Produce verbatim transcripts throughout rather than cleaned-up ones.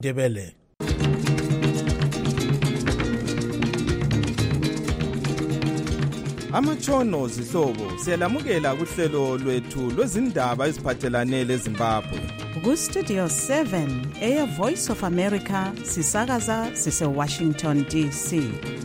Debele. Amatshono zihlobo siyalamukela kuhlelo lwethu lwezindaba eziphathelane leZimbabwe. Ku Studio seven eya Voice of America sisakaza sise Washington D C.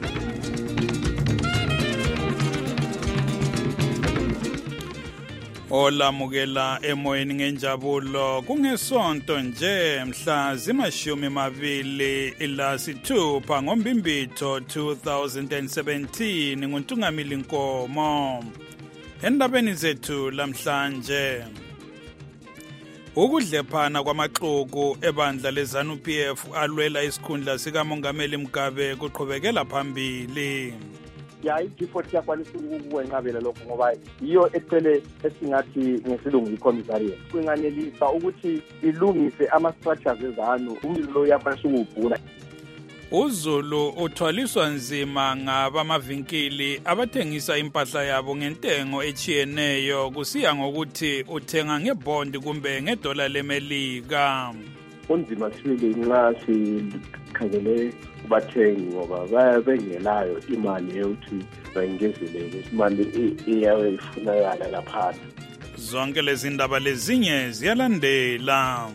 Olamukela emoyeni ngenjabulo kungesonto nje mhla zimashumi mabili ilasithupha ngombimbitho two thousand seventeen nguNtungamili Nkomo. Endabeni zethu lamhlanje ukudlephana kwamaxuku ebandla leZANU P F alwela isikhundla sikamongameli Mugabe kuqhubekela phambili. Ya i-G-forty yakwanisa ukwenqabela lokho ngoba iyo ecele esingathi ngesilungu i-commissariat kwenganelisa ukuthi ilungise ama-structures eZANU umlilo yakwanisa ukubhula. uZulu uthwaliswa nzima ngabamavinkili abathengisa impahla yabo ngentengo echiyeneyo kusiya ngokuthi uthenga ngebond kumbe ngedola lemelika. Kunzima sibili nxa sikhangele kubathengi ngoba bayabengelayo imali yokuthi bayingezelele imali iyabe ifunakala lapha. Zonke lezi ndaba lezinye ziyalandela.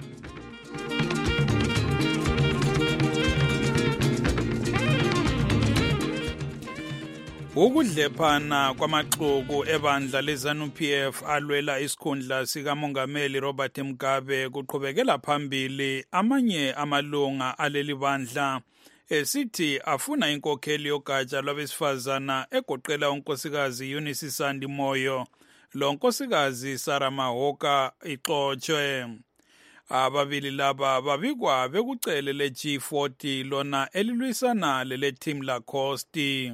Ukudlephana kwamaxuku ebandla leZANU P F alwela isikhundla sikamongameli Robert Mugabe kuqhubekela phambili. Amanye amalunga aleli bandla esithi afuna inkokheli yogatsha lwabesifazana egoqela unkosikazi Eunice Sandi Moyo lo nkosikazi Sarah Mahoka ixoxwe. Ababili laba babikwa bekucele le G forty lona elilwisana lele team la Costi.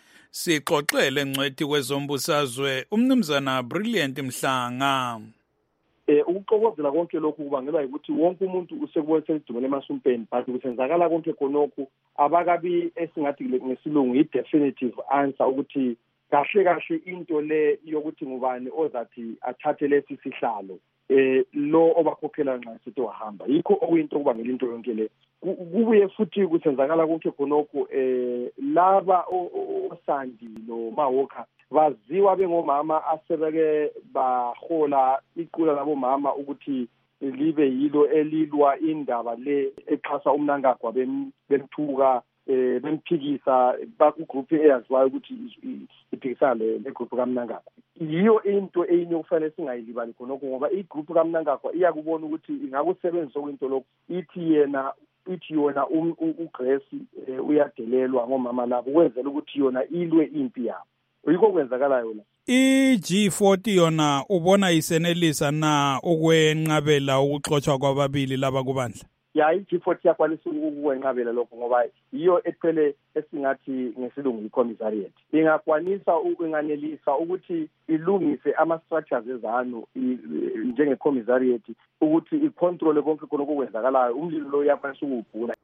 Sixoxele ngcwethi kwezombusazwe umnumzana Brilliant Mhlanga. Eh ukuxokozela konke lokhu kubangelwa ukuthi wonke umuntu usekubonisa idumele emasumpeni but kusenzakala konke khonokho abakabi esingathi ngesilungu i-definitive answer ukuthi kahle kahle into le yokuthi ngubani ozathi athathe lesi sihlalo eh lo obakhokhela nxa sithi wahamba yikho okuyinto kubangela into yonke le. Kubuye futhi kusenzakala konke khonokho eh laba oSandi no Mahoka baziwa bengomama asebeke bahola iqula labo mama ukuthi libe yilo elilwa indaba le exhasa umnangagwa bemthuka eh bemphikisa baku group eyaziwayo ukuthi iphikisa le group kaMnangagwa. Yiyo into eyinye kufanele singayilibali khonokho ngoba igroup kaMnangagwa iyakubona ukuthi ingakusebenzisa kwinto lokho ithi yena ithi yona uGrace uyadelelwa ngomama labo kwenzela ukuthi yona ilwe impi yabo. Uyiko kwenzakalayo la. I-G forty yona ubona isenelisa na ukwenqabela ukuxoxwa kwababili laba kubandla? Ya i-G forty yakwanisa ukwenqabela lokho ngoba iyo ecele esingathi ngesilungu i-commissariat ingakwanisa ukwenganelisa ukuthi ilungise ama-structures eZANU njenge-commissariat ukuthi icontrol konke khonokho kwenzakalayo umlilo lo yakwanisa ukubhula.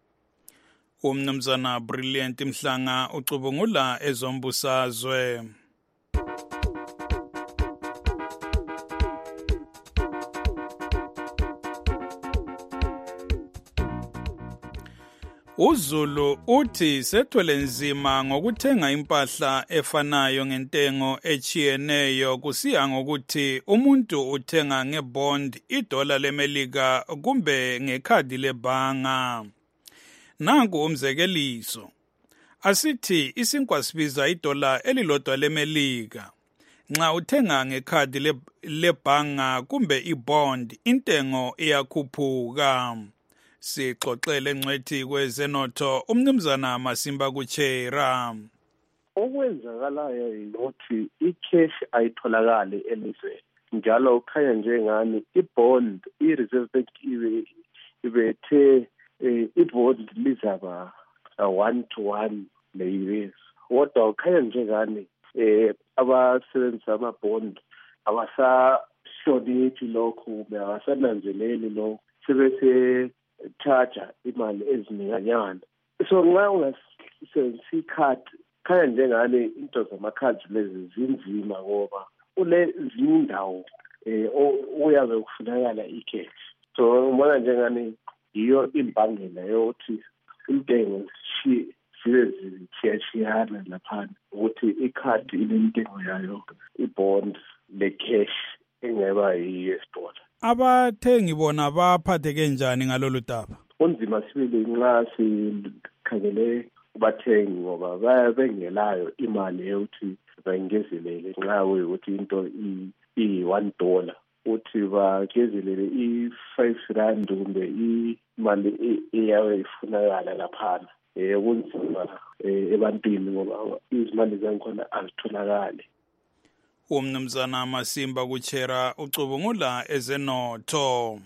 Umnumzana Brilliant Mhlanga ucubungula ezombusazwe. uZulu uthi sethwele nzima ngokuthenga impahla efanayo ngentengo echiyeneyo kusiya ngokuthi umuntu uthenga ngebond idola lemelika kumbe ngekhadi lebhanga. Nanku umzekeliso. Asithi isinkwa sibiza idola elilodwa lemelika. Nxa uthenga ngekhadi lebhanga kumbe ibond intengo iyakhuphuka. Sixoxele ngcwethi kwezenotho umnumzana Masimba Kuchera. Okwenzakalayo ukuthi icash ayitholakali elizweni njalo ukhanya njengani ibond i-Reserve Bank ibe ibethe ibond lizaba one to one le-U S. Kodwa ukhanya njengani eh abasebenzisa amabond abasashonithi lokhu abasananzeleli lokhu sebese charger imali ezininganyana. So nxa ungasebenzisa ikhadi khaya njengane into zamakhadi lezi zinzima ngoba ule zindawo eh uyabe kufunakala icash. So ngibona njengani yiyo imbangela yokuthi intengo zibe zithiyashiyana laphana ukuthi ikhadi ilentengo yayo ibond le-cash engaba yi-U S dollar. Abathengi bona baphatheke njani ngalolu daba? Kunzima sibili nxa sikhangele kubathengi ngoba bayabengelayo imali yokuthi bayengezelele nxa kuyikuthi into iyi-one dollar uthi bagezelele i-five rand kumbe imali iyabe ifunakala laphana. Um kunzima ebantwini ngoba izimali zangikhona azitholakali. Umnumzana Masimba Kuchera ucubungula ezenotho.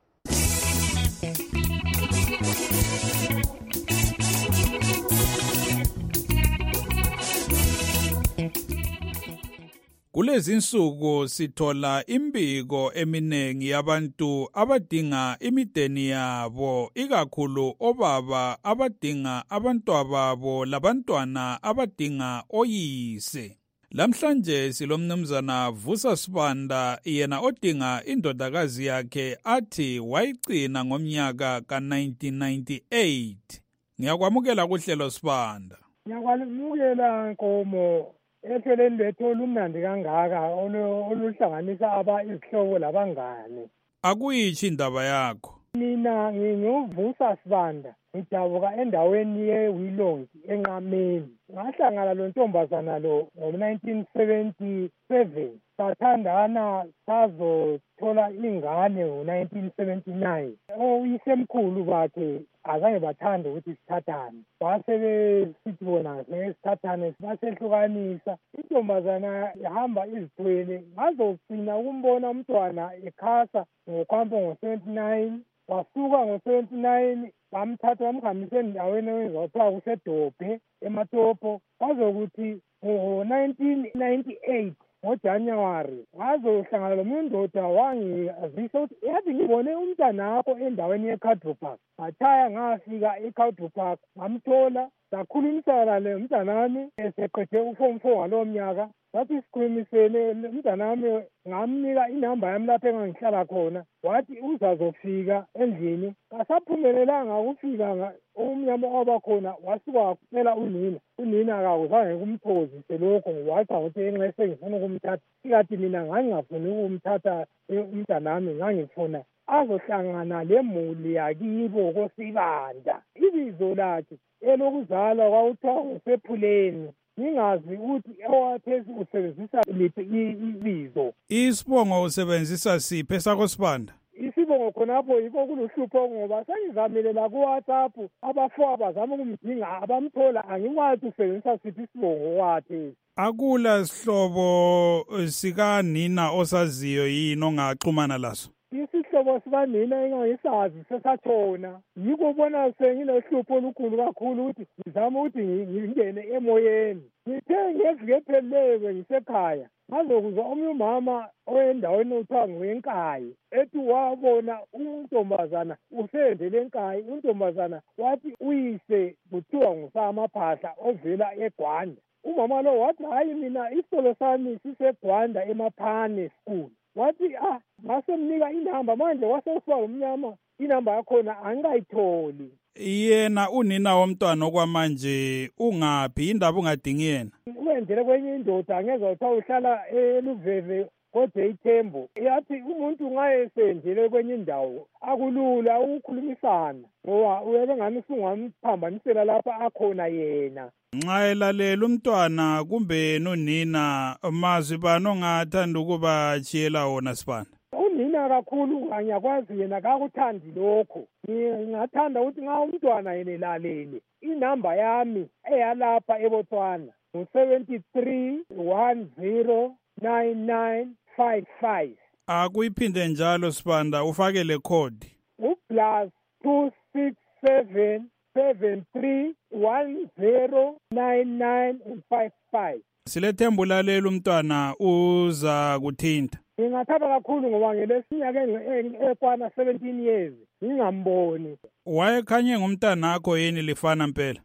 Kulezi insuku sithola imbiko eminengi yabantu abadinga imideni yabo, ikakhulu obaba abadinga abantwababo labantwana abadinga oyise. Lamhlanje silomnumzana Vusa Sibanda yena odinga indodakazi yakhe athi wayigcina ngomnyaka ka nineteen ninety-eight. Ngiyakwamukela kuhlelo Sibanda. Ngiyakwamukela Nkomo. Ehlelweni lethu olumnandi kangaka oluhlanganisa aba izihlobo labangane. Akuyitshi indaba yakho. Mina nginguvusa Sibanda, ngidabuka endaweni yeWilongi enqameni. Ngahlangana lo ntombazana lo ngo-nineteen seventy-seven. Sathandana sazothola ingane ngo-nineteen seventy-nine. Oyisemkhulu bakhe azange bathanda ukuthi sithathane. Basebesithi bona sithathane basehlukanisa. Intombazana ihamba izithwele. Ngazogcina ukumbona umntwana ekhasa ngokwampo ngo-seventy-nine. Wasuka ngo-seventy-nine bamthatha bamhambisa endaweni okuthiwa kuseDobhe eMatopo. Kwazokuthi ngo-nineteen ninety-eight ngoJanuwari ngazohlangana lomunye indoda wangazisa ukuthi yathi ngibone umntanakho endaweni yeCadro Park. Ngathaya ngafika eCadro Park ngamthola sakhulumisana le mntanami eseqede uform four ngalowo mnyaka. Wathi sikhulumisene umntanami ngamnika inamba yami lapho engangihlala khona. Wathi uzazofika endlini. Kasaphumelelanga ukufika umnyama wabakhona wasuka wacela unina. Unina akazange kumthozise lokho wathi ukuthi enxese ngifuna ukumthatha. Sikathi mina ngangingafuni ukumthatha umntanami ngangifuna azohlangana lemuli yakibo koSibanda. Ibizo lakhe elokuzalwa kwakuthiwa nguSephuleni. Ngingazi ukuthi owathesi usebenzisa liphi ibizo. Isibongo usebenzisa siphi esakho Sibanda? Isibongo khonapho yikho kuluhlupho ngoba sengizamile la ku-WhatsApp abafowabo bazama ukumdinga abamthola angikwazi usebenzisa siphi isibongo wathesi. Akula sihlobo sikanina osaziyo yini ongaxhumana laso? Isihlobo sikanina engangisazi sesatshona. Yiko ubona senginehlupho olukhulu kakhulu ukuthi ngizama ukuthi ngingene emoyeni. Ngithe ngevike ephelileyo ngisekhaya ngazokuzwa omunye umama owendaweni okuthiwa nguweNkayi ethi wabona untombazana usendele eNkayi. Untombazana wathi uyise kuthiwa nguSamaphahla ovela eGwanda. Umama lo wathi hayi mina isitolo sami siseGwanda eMaphane school. Wathi ah ngasemnika inamba manje wasesiba umnyama inamba yakhona angikayitholi. Yena unina womntwana okwamanje ungaphi indaba ungadingi yena? Wendele kwenye indoda angeze uthiwa uhlala eLuveve kodwa iThembo. Yathi umuntu ngayesendele kwenye indawo akulula ukukhulumisana ngoba uyebe ngani sungamphambanisela lapha akhona yena. Nxa elalela umntwana kumbe nonina mazwi bani ongathanda ukuba chiyela wona Sibanda? Unina kakhulu angiyakwazi yena kakuthandi lokho. Ngingathanda ukuthi nxa umntwana yena elalele inamba yami eyalapha eBotswana ngu-seventy-three one zero nine nine five five. Akuyiphinde njalo Sibanda ufake le code. U-plus two six seven seven three one zero nine nine five five. Silethembu lalela umntwana uza kuthinta. Ngingathaba kakhulu ngoba ngelesinyaka ekwana seventeen years ngingamboni. Wayekhanye ngumntana akho yini lifana impela?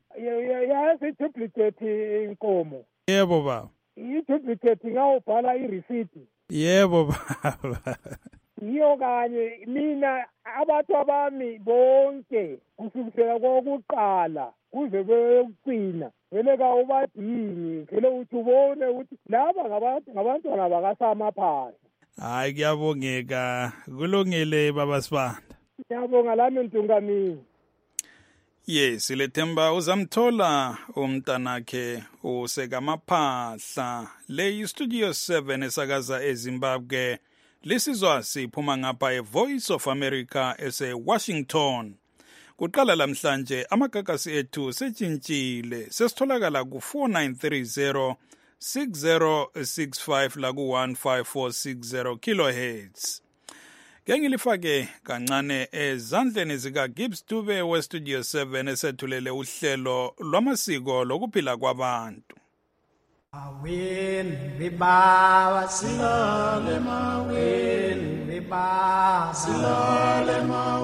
Yazi duplicate inkomo. Yebo baba. I duplicate ngawubhala i receipt. Yebo baba. yiyo kanye mina abantu abami bonke kusukela kokuqala kuze kweyokugcina vele kawubadingi vele uthi ubone ukuthi laba ngabantwana bakaSamaphahla. Hayi kuyabongeka kulungile baba Sibanda. Ngiyabonga lami Ntungamini. Yes, lethemba uzamthola umntanakhe uSekamaphahla. Le Studio seven esakaza eZimbabwe. Lisizwa siphuma ngapha eVoice of America ese Washington. Kuqala lamhlanje amagagasi ethu setshintshile. Sesitholakala ku four nine three zero six zero six five la ku one five four six zero kilohertz. Ngengilifake kancane ezandleni zika Gibbs Dube we Studio seven esethulele uhlelo lwamasiko lokuphila kwabantu. Awen beba silale mawen beba silale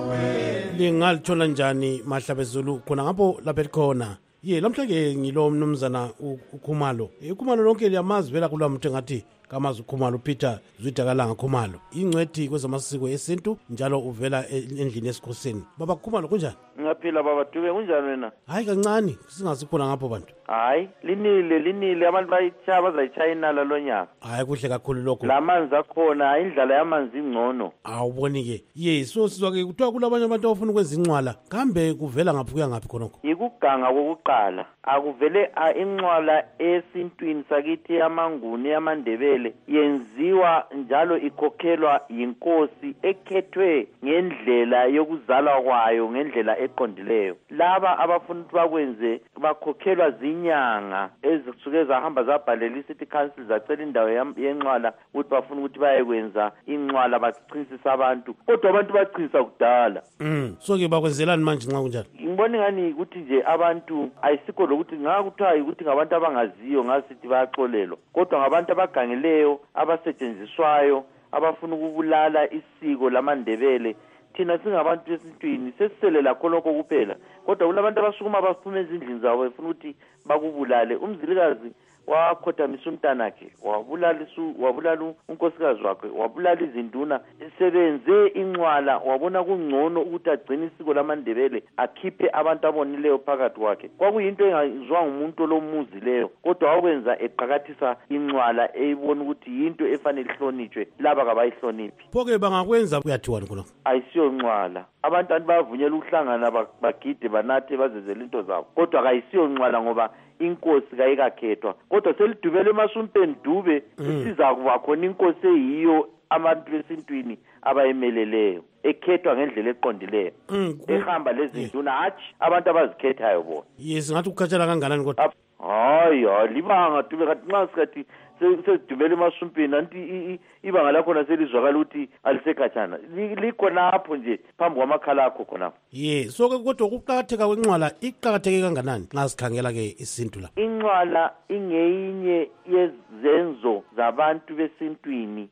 mawen lingalithola njani mahlabezulu khona ngapho lapha likhona ye lamhlanje ngilo mnumzana uKhumalo uKhumalo lonke liyamazi vela kulwamuntu ngathi kamazi uKhumalo Peter Zwitakalanga Khumalo ingcwethi kwezamasiko esintu njalo uvela endlini esikhosini. Baba Khumalo kunjani? Ngaphila baba Dube kunjani wena? Hayi kancane singasikhona ngapho bantu. Hayi linile linile abantu bayichaya bazayichayina lalonyaka. Hayi kuhle kakhulu lokho. Lamanzi akhona indlala yamanzi ingcono. Awuboni ke. Ye so sizwa ke kuthiwa kulabanye abantu abafuna ukwenza incwala kambe kuvela ngaphi kuya ngaphi khonokho? Ikuganga kokuqala akuvele incwala esintwini sakithi yamanguni yamandebele yenziwa njalo ikhokhelwa yinkosi ekhethwe ngendlela yokuzalwa kwayo ngendlela eqondileyo. Laba abafuna ukuthi bakwenze bakhokhelwa zinyanga ezisuke zahamba zabhalela iCity Council zacela indawo yenqwala ukuthi bafuna ukuthi bayekwenza inqwala bachinisisa abantu kodwa abantu bachisa kudala. Mm so ke bakwenzelani manje nxa kunjalo? Ngibona ngani ukuthi nje abantu ayisikho lokuthi ngakuthiwa ukuthi ngabantu abangaziyo ngasithi bayaxolelwa kodwa ngabantu abagangeleyo abasetshenziswayo abafuna ukubulala isiko lamandebele. Thina singabantu besintwini sesiselela khonokho kuphela kodwa kulabantu abasukuma baphuma ezindlini zabo befuna ukuthi bakubulale. Umzilikazi wakhothamisa umntanakhe wabulala isu wabulala unkosikazi wakhe wabulala izinduna sebenze inqwala wabona kungcono ukuthi agcine isiko lamandebele akhiphe abantu abonileyo phakathi kwakhe. Kwakuyinto engazwa ngumuntu lomuzi leyo kodwa wakwenza eqhakathisa inqwala eyibona ukuthi yinto efanele ihlonitshwe laba kabayihloniphi. Phoke bangakwenza kuyathiwani khona? Ayisiyo nqwala abantu bavunyela ukuhlangana bagide banathe bazezela into zabo kodwa akayisiyo nqwala ngoba inkosi kayikakhethwa kodwa selidubele eMasumpeni Dube isiza kuba khona inkosi eyiyo abantu besintwini abayimeleleyo ekhethwa ngendlela eqondileyo ehamba lezinduna hatshi abantu abazikhethayo bona. Yes ngathi ukukhathala kanganani kodwa? Hayi libanga Dube kathi nxa sikathi sedubele eMasumpeni anti ibanga lakho naselizwakala ukuthi alisekhatshana likhona lapho nje phambi kwamakhala akho khona. Ye so kodwa ukuqhakatheka kwenqwala iqhakatheke kanganani nxa sikhangela ke isintu la? Inqwala ingeyinye yezenzo zabantu besintwini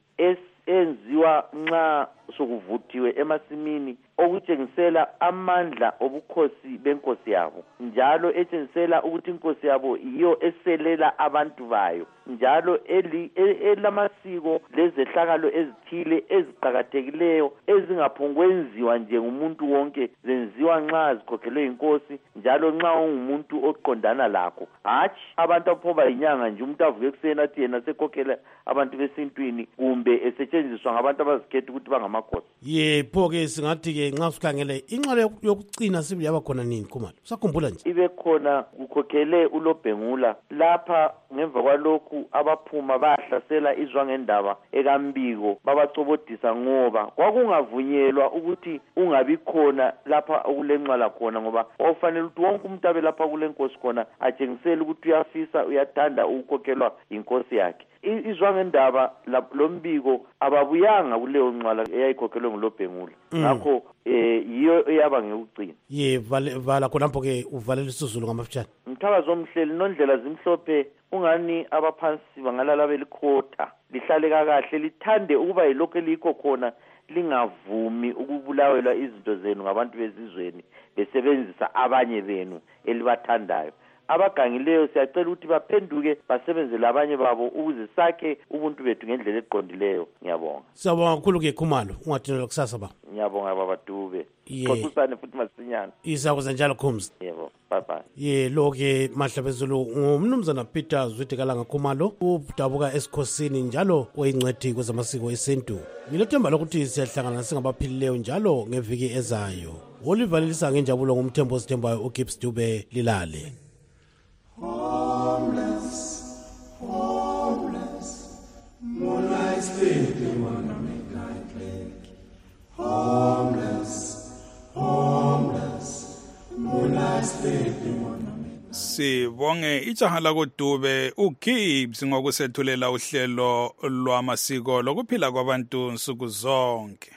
enziwa nxa sokuvuthiwe emasimini okutshengisela amandla obukhosi benkosi yabo njalo etshengisela ukuthi inkosi yabo iyo eselela abantu bayo njalo elamasiko lezehlakalo ezithile eziqhakathekileyo ezingaphongwenziwa nje ngumuntu wonke zenziwa nxa zikhokhelwe inkosi njalo nxa ungumuntu oqondana lakho hatshi abantu aphoba inyanga nje umuntu avuke ekuseni athi yena sekhokhela abantu besintwini kumbe esetshenziswa ngabantu abazikhetha ukuthi bangamakhosi. Ye phoke singathi ke nxa sikhangele inqwala yokucina sibili yaba khona nini Khumalo? Sakhumbula nje. Ibe khona kukhokhele uLobhengula lapha ngemva kwalokhu abaphuma bahlasela izwangendaba eKambiko babacobodisa ngoba kwakungavunyelwa ukuthi ungabi khona lapha okulenqwala khona ngoba ofanele ukuthi wonke umuntu abe lapha kulenkosi khona atshengisela ukuthi uyafisa uyathanda ukukhokhelwa inkosi yakhe. Izwangendaba lombiko ababuyanga kuleyo nqwala eyayikhokhelwe nguLobhengula ngakho eh yiyo eyaba ngekucina. Ye vala khona lapho ke uvalela isizulu ngamafutshane. Mthakazo omhleli nondlela zimhlophe ungani abaphansi bangalala belikhotha lihlale kahle lithande ukuba yilokho elikho khona lingavumi ukubulawelwa izinto zenu ngabantu bezizweni besebenzisa abanye benu elibathandayo. abagangileyo siyacela ukuthi baphenduke basebenzele abanye babo ukuze sakhe ubuntu bethu ngendlela eqondileyo. Ngiyabonga. Siyabonga kakhulu-ke Khumalo, ungadinelwa kusasa ba. Ngiyabonga baba Dube. Xoxisane futhi masinyane. Isakuza njalo Khumzi. Yebo, bye bye. Ye lo-ke Mahlabezulu ngumnumzana Peter Zwedikalanga Khumalo, udabuka esikhosini njalo oyingcwethi kwezamasiko esintu. Ngilethemba lokuthi siyahlangana singabaphilileyo njalo ngeviki ezayo. Olivalelisa ngenjabulo ngumthembo osithembayo uGibbs Dube Lilale. Homeless, homeless, moonlight sleeping on a midnight lake. Homeless, homeless, moonlight sleeping on a midnight. Sibonge ijaha lakoDube uGibbs ngokusethulela uhlelo lwamasiko lokuphila kwabantu nsuku zonke.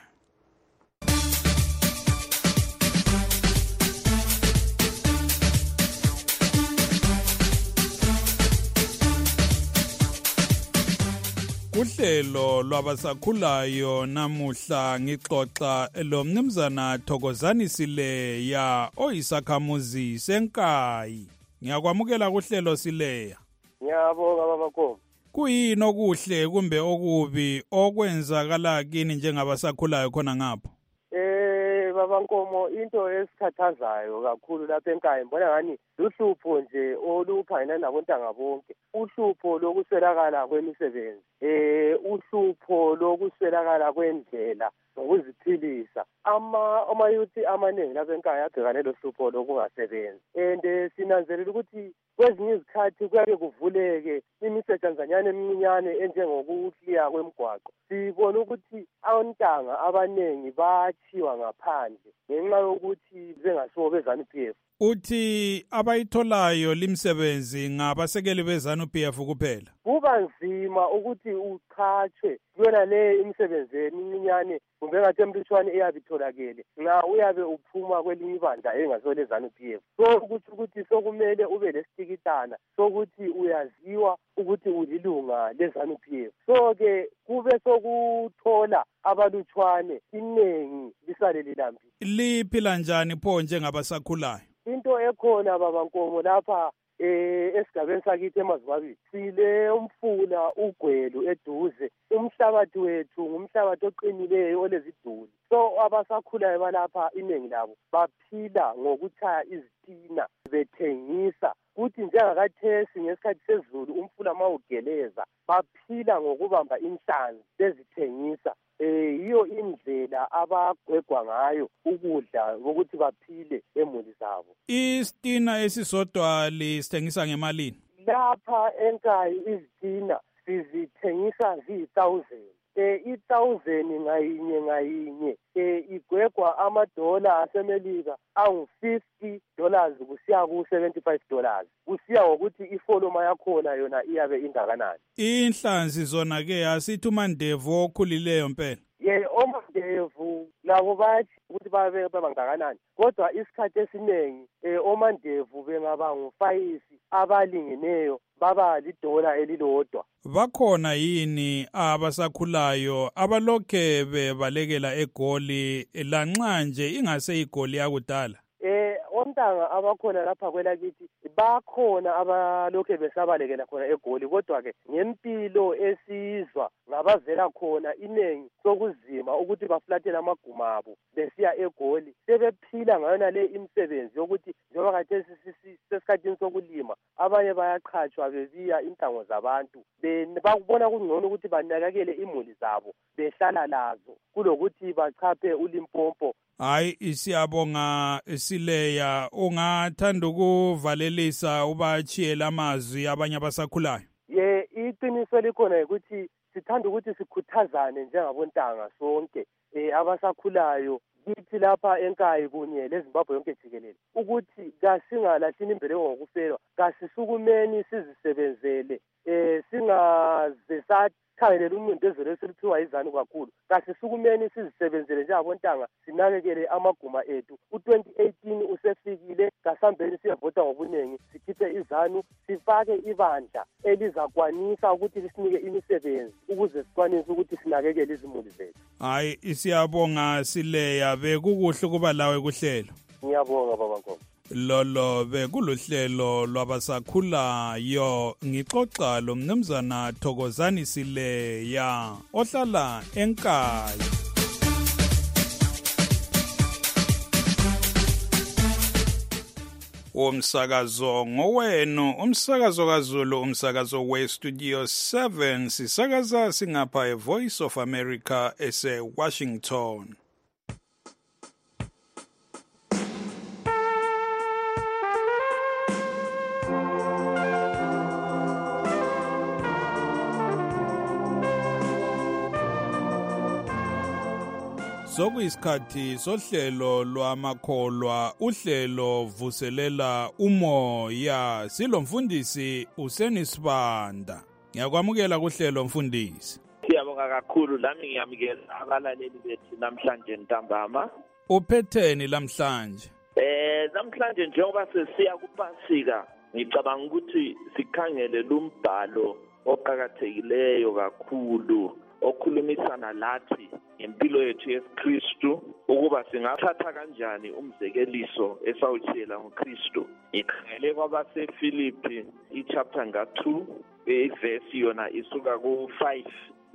Uhlelo lwabasakhulayo namuhla ngixoxa lo mnumzana Thokozani Sileya oyisakhamuzi senkayi. Ngiyakwamukela kuhlelo Sileya. Ngiyabonga baba Nkomo. Kuyini okuhle kumbe okubi okwenzakala kini njengabasakhulayo khona ngapho? Eh baba Nkomo, into esikhathazayo kakhulu lapha enkayi mbona ngani luhlupho nje oluphangana nabontanga bonke. Uhlupho lokuswelakala kwemisebenzi, eh uhlupho lokuswelakala kwendlela ngokuziphilisa. Ama amayuthi amaningi lapha enkayi abhekane lohlupho lokungasebenzi. And sinanzelela ukuthi kwezinye izikhathi kuyake kuvuleke imisetshenzanyana emincane enjengokuhliya kwemigwaqo. Sibona ukuthi abontanga abaningi bachiwa ngaphandle ngenxa yokuthi bengasibo beZANU P F. Uthi abayitholayo limsebenzi ngabasekeli beZANU P F kuphela. Kuba nzima ukuthi uchachwe kuyona le imisebenzi emincane kumbe ngathi emlutshwane eyabitholakele nxa uyabe uphuma kwelinye ibandla engasole ZANU P F. So ukuthi ukuthi sokumele ube lesitikitana sokuthi uyaziwa ukuthi ulilunga leZANU P F. So ke kube sokuthola abalutshwane inengi lisale lilambile. Liphila njani pho njengabasakhulayo? Into ekhona baba Nkomo lapha eh esigabeni sakithi eMazibabini sile umfula ugwelu eduze. Umhlabathi wethu ngumhlabathi oqinileyo oleziduli. So abasakhulayo balapha inengi labo baphila ngokuthaya izitina bethengisa. Kuthi njengakathesi ngesikhathi sezulu umfula mawugeleza baphila ngokubamba inhlanzi bezithengisa. Eh yiyo indlela abagwegwa ngayo ukudla ukuthi baphile emuli zabo. Isitina esisodwa lisithengisa ngemalini? Lapha enkayi izitina sizithengisa ziyi thousand. Eh i thousand ngayinye ngayinye eh igwegwa amadola asemelika angu fifty dollars kusiya ku seventy-five dollars. Kusiya ngokuthi ifoloma yakhona yona iyabe ingakanani. Inhlanzi zona ke asithi umandevu okhulileyo mpela. Ye omandevu labo bathi ukuthi babe bangakanani. Kodwa isikhathi esiningi eh omandevu bengaba ngu-five abalingeneyo baba lidola elilodwa. Bakhona yini abasakhulayo abalokhe bebalekela eGoli lanxa nje ingase iGoli yakudala? Eh ontanga abakhona lapha kwelakithi bakhona abalokhe besabalekela khona eGoli, kodwa ke ngempilo esizwa ngabavela khona inengi sokuzima ukuthi baflatele amaguma abo besiya eGoli. Sebephila ngayona le imisebenzi yokuthi njengoba khathesi sesikhathini sokulima abanye bayaqhatshwa bebiya intango zabantu bakubona kungcono ukuthi banakekele imuli zabo behlala lazo kulokuthi bachaphe uLimpopo. Hayi isiyabonga Sileya, ungathanda ukuvalelisa ubachiyela amazwi abanye abasakhulayo? Ye iqiniso likhona ukuthi sithanda ukuthi sikhuthazane njengabontanga sonke eh abasakhulayo kithi lapha enkayi kunye leZimbabwe yonke jikelele ukuthi kasingalahlini imbeleko ngokufelwa, kasisukumeni sizisebenzele eh singaze sathayela umncindezelo esilithiwa izanu kakhulu. Kasisukumeni sizisebenzele njengabontanga sinakekele amaguma ethu. U twenty eighteen usefikile, kasambeni siyavota ngobunengi sikhiphe izanu sifake ibandla elizakwanisa ukuthi lisinike imisebenzi ukuze sikwanise ukuthi sinakekele izimuli zethu. Hayi isiyabonga Sileya, bekukuhle kuba lawe kuhlelo. Ngiyabonga baba Nkomo. lolo bekuluhlelo lwabasakhulayo ngixoxa lo mnumzana Thokozani Sileya ohlala eNkayi. Umsakazo ngowenu, umsakazo kaZulu, umsakazo we Studio seven, sisakaza singapha eVoice of America ese Washington. Sokuyisikhathi sohlelo lwamakholwa, uhlelo vuselela umoya. Silo mfundisi uSenisibanda. Ngiyakwamukela kuhlelo mfundisi. Siyabonga kakhulu, lami ngiyamukela abalaleli bethu namhlanje ntambama. Uphetheni lamhlanje? Eh namhlanje njengoba sesiya kuPasika, ngicabanga ukuthi sikhangele lumbhalo oqhakathekileyo kakhulu okhulumisana lathi impilo yethu yeKristu, ukuba singathatha kanjani umzekeliso esawutshela ngoKristu. Ikhangele kwabaseFilipi ichapter nga two, iverse yona isuka ku five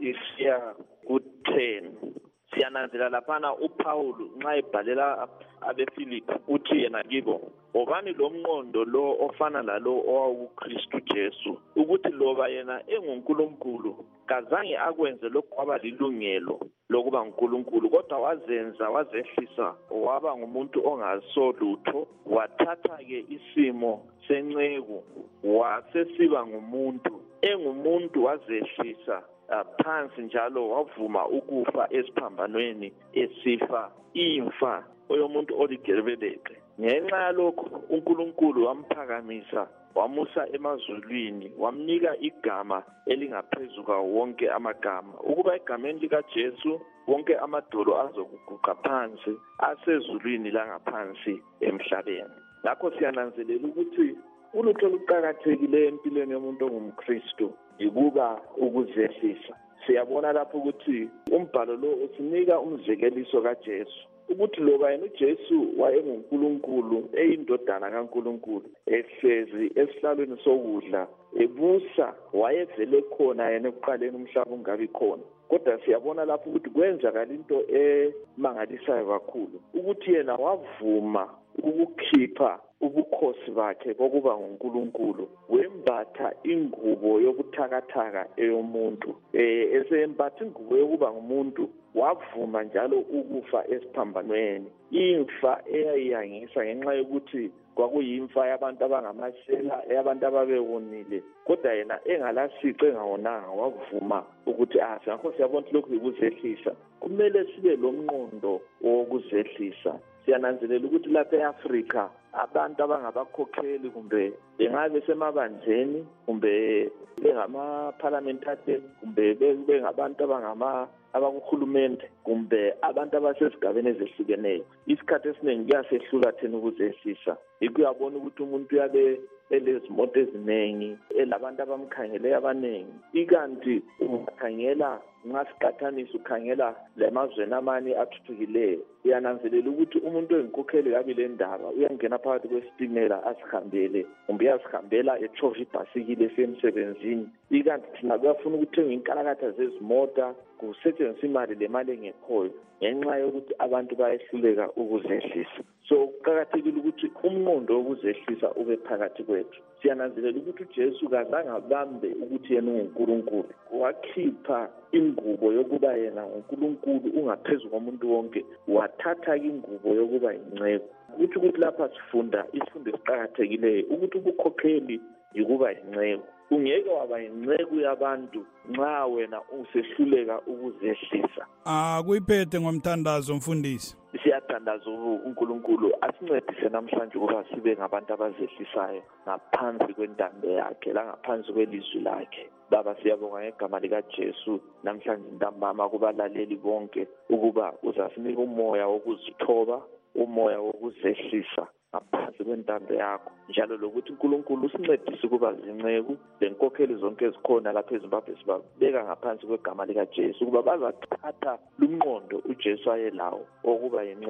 isiya ku ten. Siyananzela laphana uPaul nxa ebhalela abeFilipi uthi yena kibo, obani lo mqondo lo ofana lalo owawuKristu Jesu, ukuthi loba yena enguNkulunkulu kazange akwenze lokhu kwaba lilungelo lokuba uNkulunkulu, kodwa wazenza wazehlisa waba ngumuntu ongasolutho, wathatha ke isimo senceku wasesiba ngumuntu. Engumuntu wazehlisa phansi njalo wavuma ukufa esiphambanweni esifa imfa oyomuntu oligelebeleke. Ngenxa yalokho uNkulunkulu wamphakamisa wamusa emazulwini, wamnika igama elingaphezu kwawo wonke amagama, ukuba egameni likaJesu wonke amadolo azokuguqa phansi asezulwini langaphansi emhlabeni. Lakho siyananzelela ukuthi ulutho luqhakathekile empilweni yomuntu ongumKristu ikuba ukuzehlisa. Siyabona lapho ukuthi umbhalo lo usinika umzekeliso kaJesu, ukuthi loba yena uJesu wayenguNkulunkulu, eyindodana kaNkulunkulu, ehlezi esihlalweni sokudla ebusa, wayevele khona yena ekuqaleni umhlaba ungabi khona. Kodwa siyabona lapho ukuthi kwenzakala into emangalisayo kakhulu, ukuthi yena wavuma ukukhipha ubukhosi bakhe bokuba nguNkulunkulu, wembatha ingubo yobuthakathaka eyomuntu. Eh esembatha ingubo yokuba ngumuntu, wavuma njalo ukufa esiphambanweni, imfa eyayiyangisa ngenxa yokuthi kwakuyimfa yabantu abangamashela, yabantu ababewonile, kodwa yena engalasiqe engawonanga wavuma ukuthi ah ngakho siyabona lokhu ukuzehlisa. Kumele sibe lo mqondo wokuzehlisa. Siyananzelela ukuthi lapha eAfrika abantu abangabakhokheli kumbe bengabe semabandleni kumbe bengama parliamentary kumbe bengabantu abangama abakuhulumende kumbe abantu abasesigabeni ezehlukeneyo, isikhathi esiningi kuyasehlula thina ukuzehlisa. Ikuyabona ukuthi umuntu yabe elezimoto eziningi, elabantu abamkhangele abaningi, ikanti ukhangela nxa siqathanisa ukhangela lemazweni amanye athuthukileyo, uyananzelela ukuthi umuntu oyinkokheli yabi le ndaba uyangena phakathi kwesitimela asihambele kumbe uyasihambela etshova ibhasikile esemsebenzini, ikanti thina kuyafuna ukuthenga inkalakatha zezimota, kusetshenziswa imali lemali engekhoyo ngenxa yokuthi abantu bayehluleka ukuzehlisa. So kuqakathekile ukuthi umqondo wokuzehlisa ube phakathi kwethu. Siyananzelela ukuthi uJesu kazange abambe ukuthi yena unguNkulunkulu, wakhipha ingubo yokuba yena uNkulunkulu ungaphezulu komuntu wonke, wathatha ingubo yokuba yinceku. Ukuthi ukuthi lapha sifunda isifundo esiqakathekileyo ukuthi ubukhokheli yikuba yinceku. Ungeke waba yinceku yabantu nxa wena usehluleka ukuzehlisa. Ah kuyiphethe ngomthandazo mfundisi. Siyathandaza uNkulunkulu asincedise namhlanje ukuba sibe ngabantu abazehlisayo ngaphansi kwentando yakhe la ngaphansi kwelizwi lakhe. Baba siyabonga ngegama likaJesu namhlanje ntambama kubalaleli bonke ukuba uzasinika umoya wokuzithoba, umoya wokuzehlisa ngaphansi kwentando yakho, njalo lokuthi uNkulunkulu usincedise ukuba zinceku lenkokheli zonke ezikhona lapha eZimbabwe sibabeka ngaphansi kwegama likaJesu ukuba bazathatha lumqondo uJesu ayelawo okuba yinceku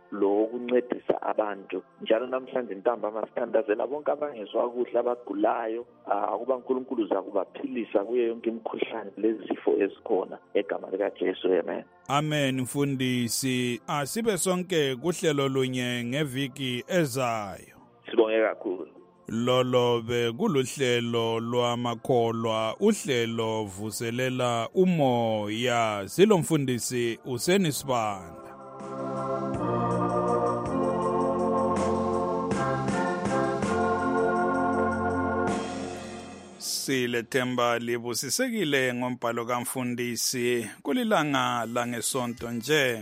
lo ukuncedisa abantu. Njalo namhlanje ntambama sithandazela bonke abangezwa kuhle abagulayo, akuba uNkulunkulu zakubaphilisa kuyo yonke imikhuhlane lezifo ezikhona egama lika Jesu. Amen. Amen mfundisi. Asibe sonke kuhlelo lunye ngeviki ezayo. Sibonge kakhulu. Lolo be kuluhlelo lwamakholwa, uhlelo vuselela umoya. Silo mfundisi usenisibanda. Silethemba libusisekile ngombhalo kamfundisi kulilanga langesonto nje.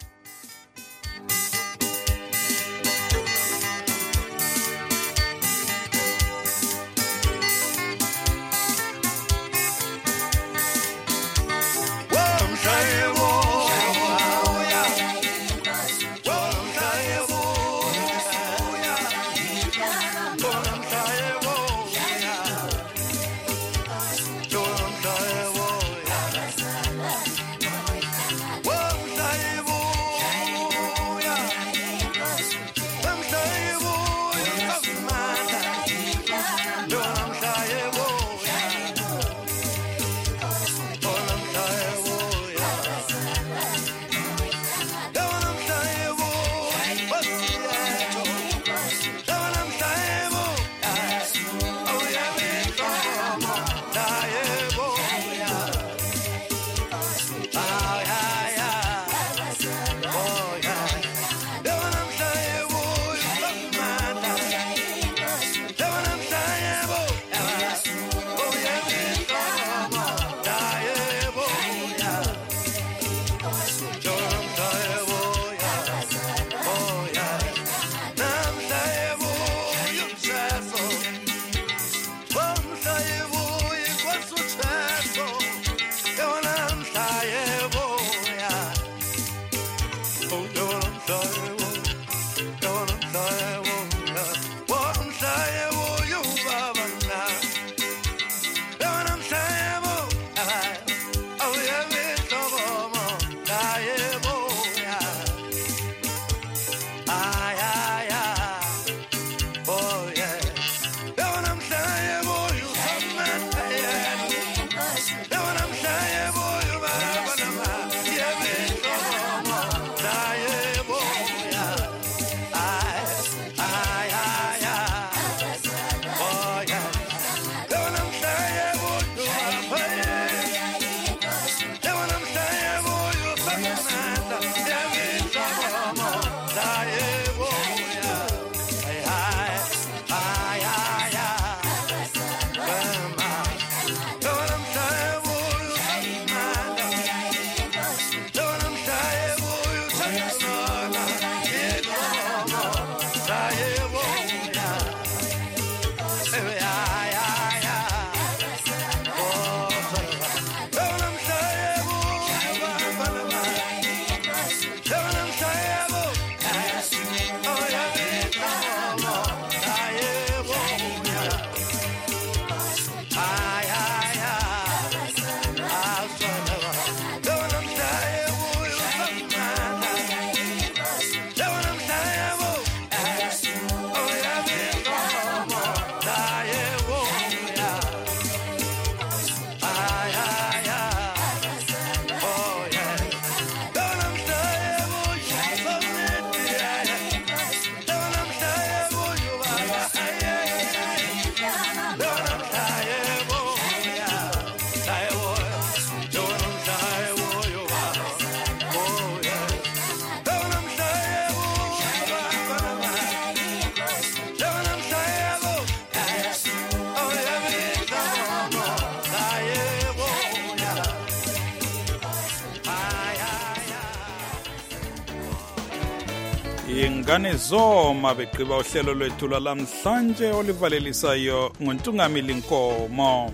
Ingane zoma begqiba uhlelo lwethu lamhlanje olivalelisayo nguNtungamili Nkomo.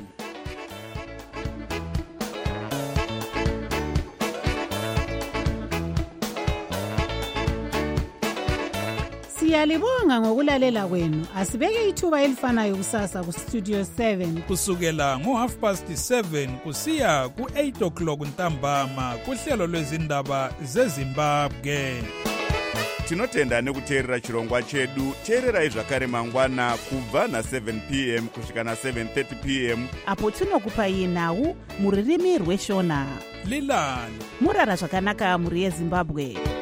Siyalibonga ngokulalela kwenu. Asibeke ithuba elifanayo kusasa ku Studio seven kusukela ngo half past seven kusiya ku eight o'clock ntambama kuhlelo lwezindaba zeZimbabwe. tinotenda nekuteerera chirongwa chedu. teererai zvakare mangwana kubva na-seven p m kusvika na-seven thirty p m apo tinokupai nhau muririmi rweshona. lilani murara zvakanaka muri yezimbabwe.